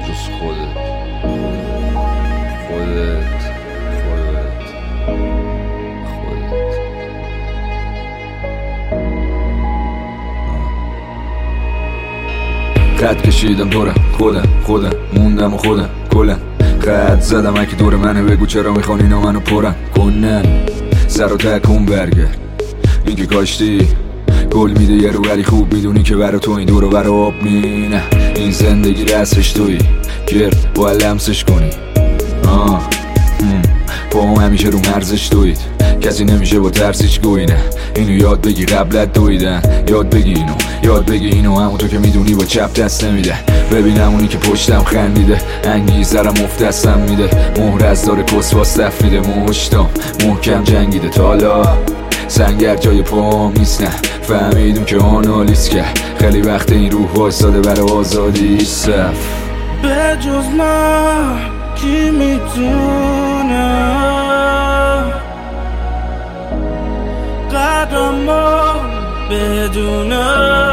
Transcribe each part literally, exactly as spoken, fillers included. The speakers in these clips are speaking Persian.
جز خودت خودت خودت خودت خط کشیدم دورم خودم خودم موندم و خودم کلم خط زدم اگه دور منه بگو چرا میخوان اینا منو پرم کنن سر و تکون برگرد این که کاشتی گل میده یه رو ولی خوب میدونی که برا تو این دور و برا آب می نه این زندگی رسمش توی گرد باید لمسش کنی آه با هم همیشه رو مرزش دوید کسی نمیشه با ترسیش گوی نه اینو یاد بگی قبلت دویدن یاد بگی اینو یاد بگی اینو همون تو که میدونی با چپ دست نمیده ببینم اونی که پشتم خندیده انگیزرم افت دستم میده مهر از داره کس واستف میده مشتم محکم جنگیده تالا سنگر جای پام نیست نه فهمیدم که آنالیز کرد خیلی وقت این روح واساده برای آزادی صف به جز من کی میتونه قدرمو بدونه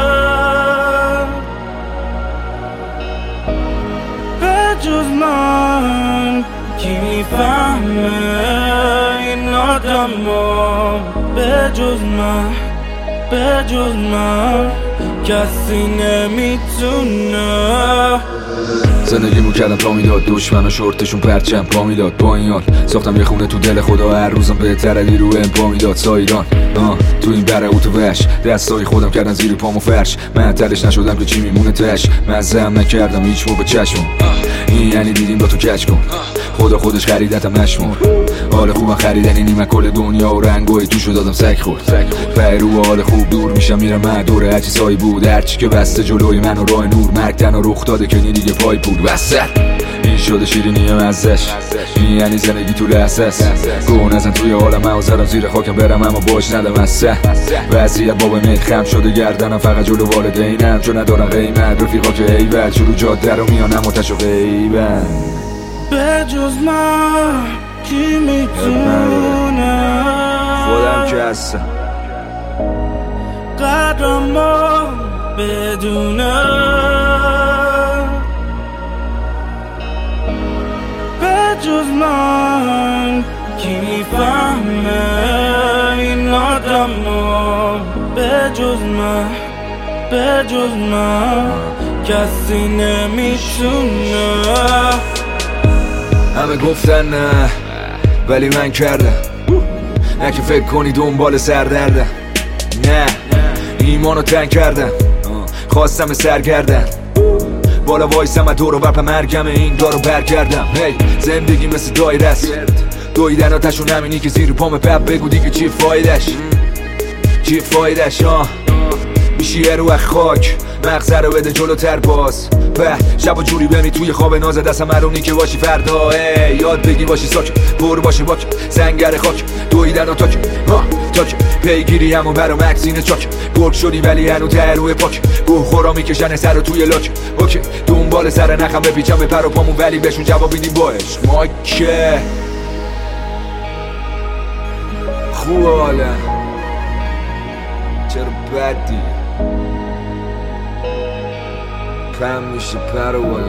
به جز من کی میفهمه این آدمو به جز من به جز من کسی نمیتونه زندگیمو کردم تا میداد دشمن و شورتشون پرچم پا میداد با این یاد ساختم یه خونه تو دل خدا هر روزم بهتر علی رو ام پا میداد سایران آه تو این بره اوتو وش دستای خودم کردن زیر پامو فرش من تلش نشدم که چی میمونه تش مزهم نکردم هیچ موقع چشمم این یعنی دیدیم با تو کچ کن خدا خودش خریدتم نشمور حال خوبم خریدنی نیمه کل دنیا و رنگای توشو دادم سگ خورد فرو حال خوب دور میشم میرم من دور هرچی سایی بود هرچی که بسته جلوی من و راه نور مرگ تنها رخ داده که دیگه پای بود وسط این شده شیرینی مزش این یعنی زندگی تو لحظه است گون ازم توی حالم من زدم زیر خاکم برم اما باش ندم از سه وضعیت بابا میت خم شده گردنم فقط جلو والدینم چون ندارم قیمت رفیقا که ایول شروع جاده رو میانم آتش و غیبن به جز من کی میتونه خودم که هستم قدرمو بدونه به جز من کی میفهمه این آدمو به جز من به جز من کسی نمیتونه همه گفتن نه ولی من کردم نه که فکر کنی دنبال سردردم نه ایمانو تنگ کردم خواستم سرگردن بالا وایسم و دور و برپ مرگم این دارو برگردم هی زندگی مثل دایره است دویدن آتشون همینی که زیر پام پپ بگو دیگه چی فایدش چی فایدش آه میشی یه رو خاک مغزه رو بده جلوتر باز به شب و جوری بمی توی خواب ناز دستم مرونی که باشی فردا ای یاد بگی باشی ساک پر باشی باک سنگر خاک دویدن و تاک ها تاک پیگیری همون برا مکسین چاک گرگ شدی ولی هنو ته روی پاک گوه خورا میکشن سر توی لاک اوکی دنبال سر نخم بپیچم به پر و پامون ولی بهشون جواب میدیم با عشق ما که خوب حالا چرا بدی پم میشه پر و بالا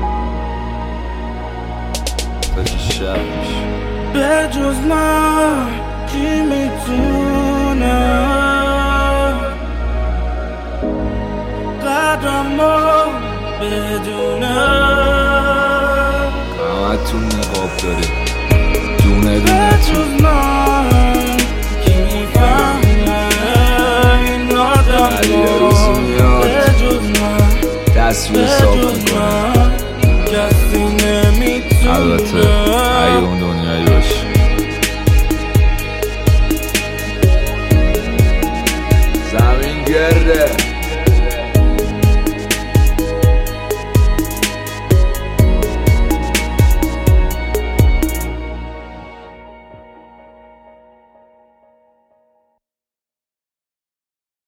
تا که شب میشه به جز من کی میتونه قدرمو بدونه همه تون نقاب داری دونه به دونه جز من